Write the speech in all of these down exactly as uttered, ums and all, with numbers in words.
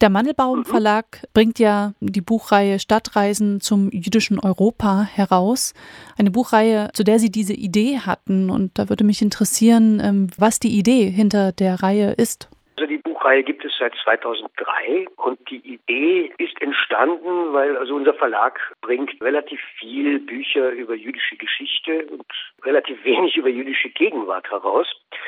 Der Mandelbaum Mhm. Verlag bringt ja die Buchreihe Stadtreisen zum jüdischen Europa heraus. Eine Buchreihe, zu der Sie diese Idee hatten. Und da würde mich interessieren, ähm, was die Idee hinter der Reihe ist. Also die Buchreihe gibt es seit zweitausenddrei und die Idee ist entstanden, weil also unser Verlag bringt relativ viel Bücher über jüdische Geschichte und relativ wenig über jüdische Gegenwart heraus.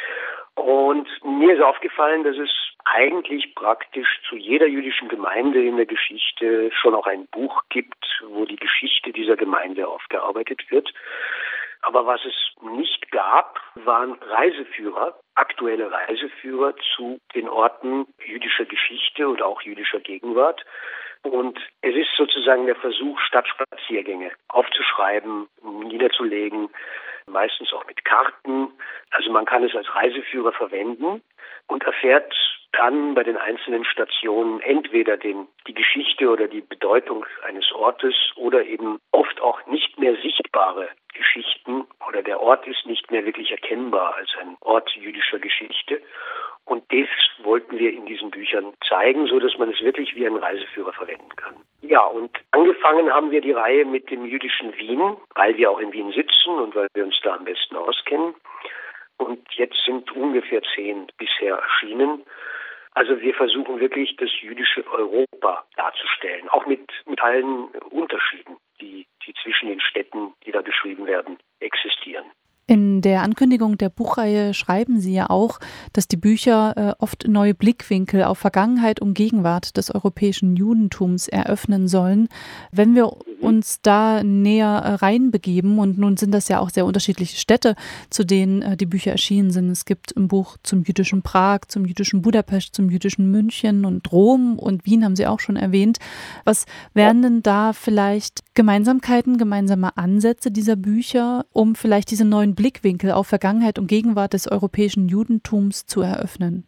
Und mir ist aufgefallen, dass es eigentlich praktisch zu jeder jüdischen Gemeinde in der Geschichte schon auch ein Buch gibt, wo die Geschichte dieser Gemeinde aufgearbeitet wird. Aber was es nicht gab, waren Reiseführer, aktuelle Reiseführer zu den Orten jüdischer Geschichte oder auch jüdischer Gegenwart. Und es ist sozusagen der Versuch, Stadtspaziergänge aufzuschreiben, niederzulegen, meistens auch mit Karten. Also man kann es als Reiseführer verwenden und erfährt dann bei den einzelnen Stationen entweder den, die Geschichte oder die Bedeutung eines Ortes oder eben oft auch nicht mehr sichtbare Geschichten oder der Ort ist nicht mehr wirklich erkennbar als ein Ort jüdischer Geschichte. Und das wollten wir in diesen Büchern zeigen, so dass man es wirklich wie einen Reiseführer verwenden kann. Ja, und angefangen haben wir die Reihe mit dem jüdischen Wien, weil wir auch in Wien sitzen und weil wir uns da am besten auskennen. Und jetzt sind ungefähr zehn bisher erschienen. Also wir versuchen wirklich, das jüdische Europa darzustellen, auch mit, mit allen Unterschieden, die, die zwischen den Städten, die da beschrieben werden, existieren. In der Ankündigung der Buchreihe schreiben Sie ja auch, dass die Bücher äh, oft neue Blickwinkel auf Vergangenheit und Gegenwart des europäischen Judentums eröffnen sollen. Wenn wir uns da näher äh, reinbegeben, und nun sind das ja auch sehr unterschiedliche Städte, zu denen äh, die Bücher erschienen sind. Es gibt ein Buch zum jüdischen Prag, zum jüdischen Budapest, zum jüdischen München und Rom und Wien haben Sie auch schon erwähnt. Was wären denn da vielleicht Gemeinsamkeiten, gemeinsame Ansätze dieser Bücher, um vielleicht diese neuen Blickwinkel auf Vergangenheit und Gegenwart des europäischen Judentums zu eröffnen?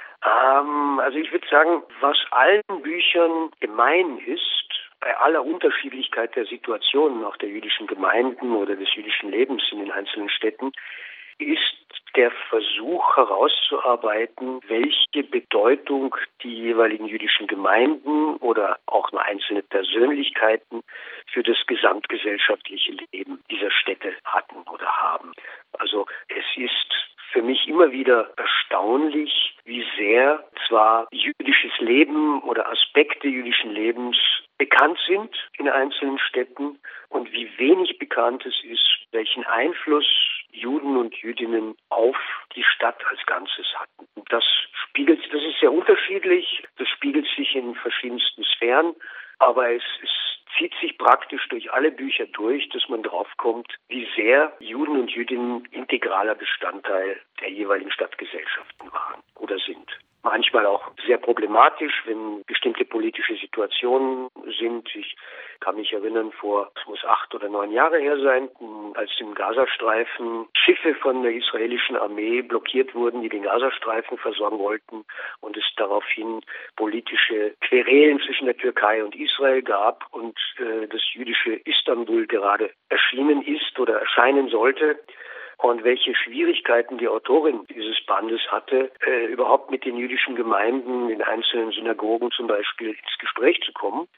Ähm, also ich würde sagen, was allen Büchern gemein ist, bei aller Unterschiedlichkeit der Situationen auch der jüdischen Gemeinden oder des jüdischen Lebens in den einzelnen Städten, ist der Versuch herauszuarbeiten, welche Bedeutung die jeweiligen jüdischen Gemeinden oder auch nur einzelne Persönlichkeiten für das gesamtgesellschaftliche Leben dieser Städte hatten oder haben. Also es ist für mich immer wieder erstaunlich, wie sehr zwar jüdisches Leben oder Aspekte jüdischen Lebens bekannt sind in einzelnen Städten und wie wenig bekannt es ist, welchen Einfluss Juden und Jüdinnen auf die Stadt als Ganzes hatten. Und das spiegelt, das ist sehr unterschiedlich, das spiegelt sich in verschiedensten Sphären, aber es, es zieht sich praktisch durch alle Bücher durch, dass man draufkommt, wie sehr Juden und Jüdinnen integraler Bestandteil der jeweiligen Stadtgesellschaften waren oder sind. Manchmal auch sehr problematisch, wenn bestimmte politische Situationen sind. Ich kann mich erinnern, vor, es muss acht oder neun Jahre her sein, als im Gazastreifen Schiffe von der israelischen Armee blockiert wurden, die den Gazastreifen versorgen wollten und es daraufhin politische Querelen zwischen der Türkei und Israel gab und äh, das jüdische Istanbul gerade erschienen ist oder erscheinen sollte. Und welche Schwierigkeiten die Autorin dieses Bandes hatte, äh, überhaupt mit den jüdischen Gemeinden in einzelnen Synagogen zum Beispiel ins Gespräch zu kommen,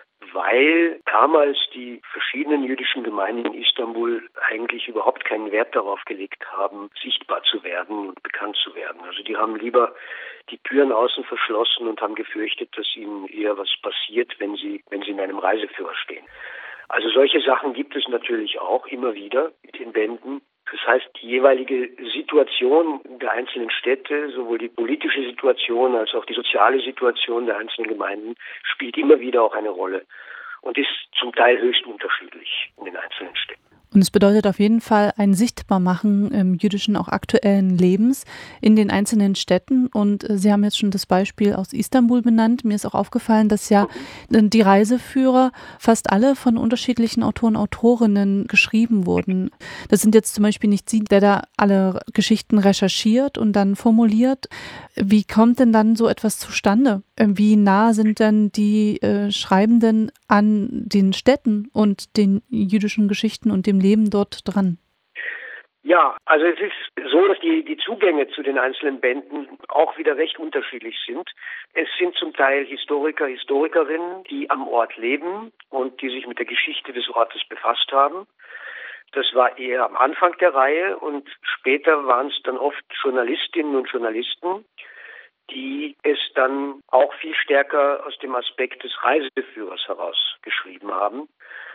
weil damals die verschiedenen jüdischen Gemeinden in Istanbul eigentlich überhaupt keinen Wert darauf gelegt haben, sichtbar zu werden und bekannt zu werden. Also die haben lieber die Türen außen verschlossen und haben gefürchtet, dass ihnen eher was passiert, wenn sie, wenn sie in einem Reiseführer stehen. Also solche Sachen gibt es natürlich auch immer wieder mit den Bänden. Das heißt, die jeweilige Situation der einzelnen Städte, sowohl die politische Situation als auch die soziale Situation der einzelnen Gemeinden, spielt immer wieder auch eine Rolle und ist zum Teil höchst unterschiedlich in den einzelnen Städten. Und es bedeutet auf jeden Fall ein Sichtbarmachen im jüdischen, auch aktuellen Lebens in den einzelnen Städten. Und Sie haben jetzt schon das Beispiel aus Istanbul benannt. Mir ist auch aufgefallen, dass ja die Reiseführer fast alle von unterschiedlichen Autoren, Autorinnen geschrieben wurden. Das sind jetzt zum Beispiel nicht Sie, der da alle Geschichten recherchiert und dann formuliert. Wie kommt denn dann so etwas zustande? Wie nah sind denn die äh, Schreibenden an den Städten und den jüdischen Geschichten und dem Leben dort dran? Ja, also es ist so, dass die, die Zugänge zu den einzelnen Bänden auch wieder recht unterschiedlich sind. Es sind zum Teil Historiker, Historikerinnen, die am Ort leben und die sich mit der Geschichte des Ortes befasst haben. Das war eher am Anfang der Reihe und später waren es dann oft Journalistinnen und Journalisten, die es dann auch viel stärker aus dem Aspekt des Reiseführers heraus geschrieben haben.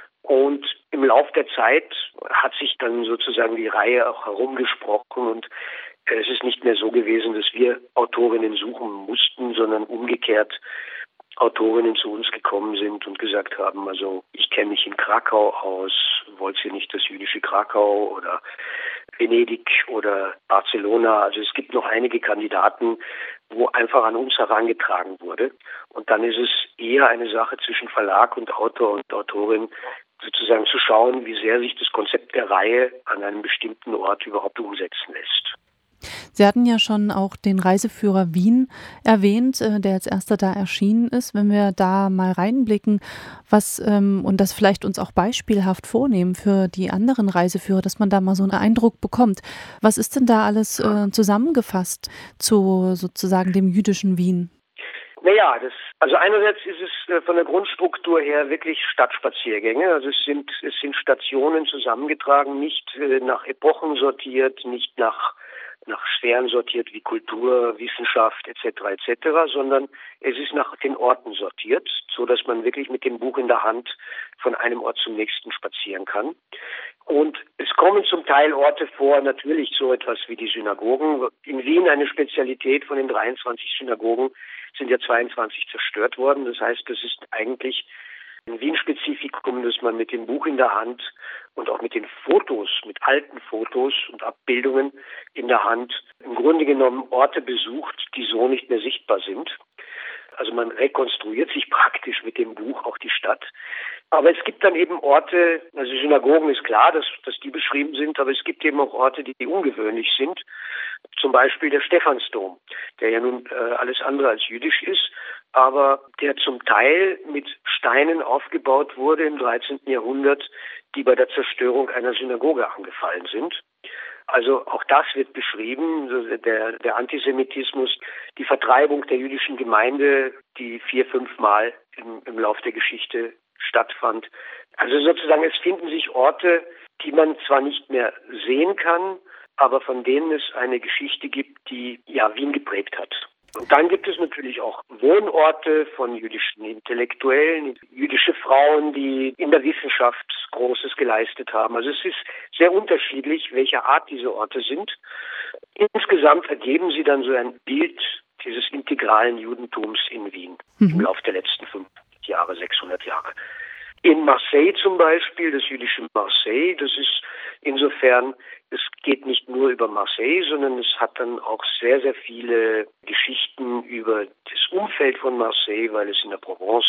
Und im Lauf der Zeit hat sich dann sozusagen die Reihe auch herumgesprochen und es ist nicht mehr so gewesen, dass wir Autorinnen suchen mussten, sondern umgekehrt Autorinnen zu uns gekommen sind und gesagt haben, also ich kenne mich in Krakau aus, wollt ihr nicht das jüdische Krakau oder Venedig oder Barcelona? Also es gibt noch einige Kandidaten, wo einfach an uns herangetragen wurde. Und dann ist es eher eine Sache zwischen Verlag und Autor und Autorin, sozusagen zu schauen, wie sehr sich das Konzept der Reihe an einem bestimmten Ort überhaupt umsetzen lässt. Sie hatten ja schon auch den Reiseführer Wien erwähnt, der als erster da erschienen ist. Wenn wir da mal reinblicken, was ähm, und das vielleicht uns auch beispielhaft vornehmen für die anderen Reiseführer, dass man da mal so einen Eindruck bekommt. Was ist denn da alles äh, zusammengefasst zu sozusagen dem jüdischen Wien? Naja, das, also einerseits ist es äh, von der Grundstruktur her wirklich Stadtspaziergänge. Also es sind, es sind Stationen zusammengetragen, nicht äh, nach Epochen sortiert, nicht nach nach Sphären sortiert wie Kultur, Wissenschaft et cetera et cetera, sondern es ist nach den Orten sortiert, so dass man wirklich mit dem Buch in der Hand von einem Ort zum nächsten spazieren kann. Und es kommen zum Teil Orte vor, natürlich so etwas wie die Synagogen. In Wien eine Spezialität von den dreiundzwanzig Synagogen sind ja zweiundzwanzig zerstört worden. Das heißt, das ist eigentlich ein Wien-Spezifikum, dass man mit dem Buch in der Hand und auch mit den Fotos, mit alten Fotos und Abbildungen in der Hand im Grunde genommen Orte besucht, die so nicht mehr sichtbar sind. Also man rekonstruiert sich praktisch mit dem Buch auch die Stadt. Aber es gibt dann eben Orte, also Synagogen ist klar, dass, dass die beschrieben sind, aber es gibt eben auch Orte, die ungewöhnlich sind. Zum Beispiel der Stephansdom, der ja nun äh, alles andere als jüdisch ist, aber der zum Teil mit Steinen aufgebaut wurde im dreizehnten Jahrhundert, die bei der Zerstörung einer Synagoge angefallen sind. Also auch das wird beschrieben, der, der Antisemitismus, die Vertreibung der jüdischen Gemeinde, die vier, fünf Mal im, im Lauf der Geschichte stattfand. Also sozusagen, es finden sich Orte, die man zwar nicht mehr sehen kann, aber von denen es eine Geschichte gibt, die ja Wien geprägt hat. Und dann gibt es natürlich auch Wohnorte von jüdischen Intellektuellen, jüdische Frauen, die in der Wissenschaft Großes geleistet haben. Also es ist sehr unterschiedlich, welcher Art diese Orte sind. Insgesamt ergeben sie dann so ein Bild dieses integralen Judentums in Wien mhm. im Laufe der letzten fünfhundert Jahre, sechshundert Jahre. In Marseille zum Beispiel, das jüdische Marseille, das ist insofern, es geht nicht nur über Marseille, sondern es hat dann auch sehr, sehr viele Geschichten über das Umfeld von Marseille, weil es in der Provence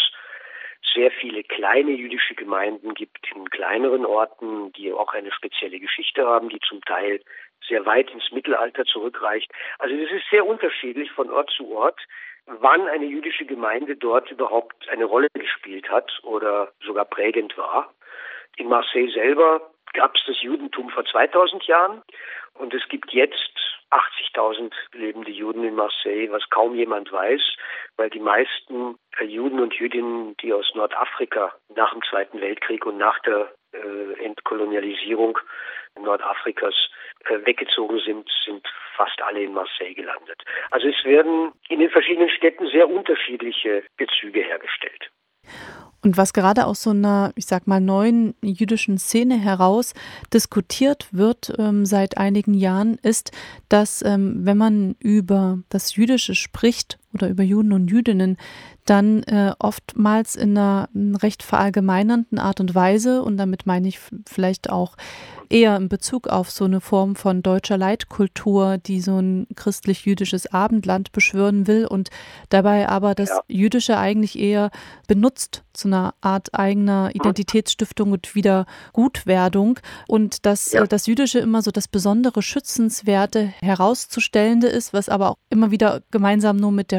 sehr viele kleine jüdische Gemeinden gibt in kleineren Orten, die auch eine spezielle Geschichte haben, die zum Teil sehr weit ins Mittelalter zurückreicht. Also es ist sehr unterschiedlich von Ort zu Ort, wann eine jüdische Gemeinde dort überhaupt eine Rolle gespielt hat oder sogar prägend war. In Marseille selber gab es das Judentum vor zweitausend Jahren und es gibt jetzt achtzigtausend lebende Juden in Marseille, was kaum jemand weiß, weil die meisten Juden und Jüdinnen, die aus Nordafrika nach dem Zweiten Weltkrieg und nach der äh, Entkolonialisierung Nordafrikas äh, weggezogen sind, sind fast alle in Marseille gelandet. Also es werden in den verschiedenen Städten sehr unterschiedliche Bezüge hergestellt. Und was gerade aus so einer, ich sag mal, neuen jüdischen Szene heraus diskutiert wird ähm, seit einigen Jahren, ist, dass ähm, wenn man über das Jüdische spricht oder über Juden und Jüdinnen, dann äh, oftmals in einer recht verallgemeinernden Art und Weise, und damit meine ich vielleicht auch eher in Bezug auf so eine Form von deutscher Leitkultur, die so ein christlich-jüdisches Abendland beschwören will und dabei aber das ja. Jüdische eigentlich eher benutzt zu einer Art eigener Identitätsstiftung und Wiedergutwerdung und dass ja. äh, das Jüdische immer so das besondere Schützenswerte Herauszustellende ist, was aber auch immer wieder gemeinsam nur mit der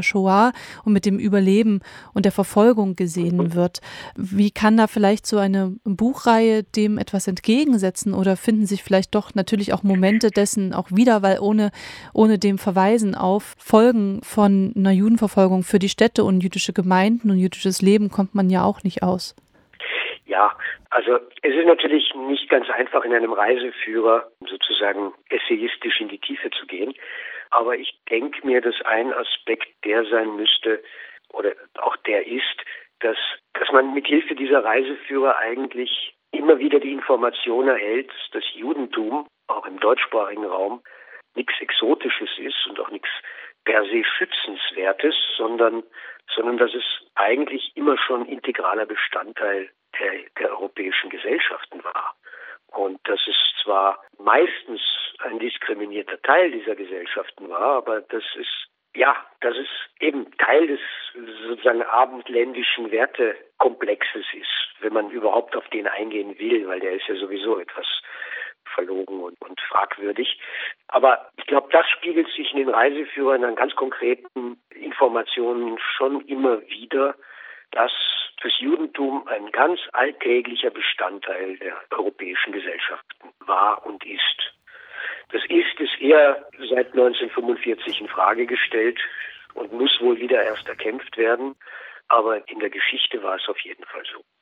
der Shoah und mit dem Überleben und der Verfolgung gesehen wird. Wie kann da vielleicht so eine Buchreihe dem etwas entgegensetzen oder finden sich vielleicht doch natürlich auch Momente dessen auch wieder, weil ohne, ohne dem Verweisen auf Folgen von einer Judenverfolgung für die Städte und jüdische Gemeinden und jüdisches Leben kommt man ja auch nicht aus. Ja, also es ist natürlich nicht ganz einfach, in einem Reiseführer sozusagen essayistisch in die Tiefe zu gehen. Aber ich denke mir, dass ein Aspekt der sein müsste, oder auch der ist, dass, dass man mit Hilfe dieser Reiseführer eigentlich immer wieder die Information erhält, dass das Judentum, auch im deutschsprachigen Raum, nichts Exotisches ist und auch nichts per se Schützenswertes, sondern, sondern dass es eigentlich immer schon integraler Bestandteil der, der europäischen Gesellschaften war. Und dass es zwar meistens ein diskriminierter Teil dieser Gesellschaften war, aber das ist, ja, dass es eben Teil des sozusagen abendländischen Wertekomplexes ist, wenn man überhaupt auf den eingehen will, weil der ist ja sowieso etwas verlogen und, und fragwürdig. Aber ich glaube, das spiegelt sich in den Reiseführern an ganz konkreten Informationen schon immer wieder, dass das Judentum ein ganz alltäglicher Bestandteil der europäischen Gesellschaften war und ist. Das ist es eher seit neunzehnhundertfünfundvierzig in Frage gestellt und muss wohl wieder erst erkämpft werden. Aber in der Geschichte war es auf jeden Fall so.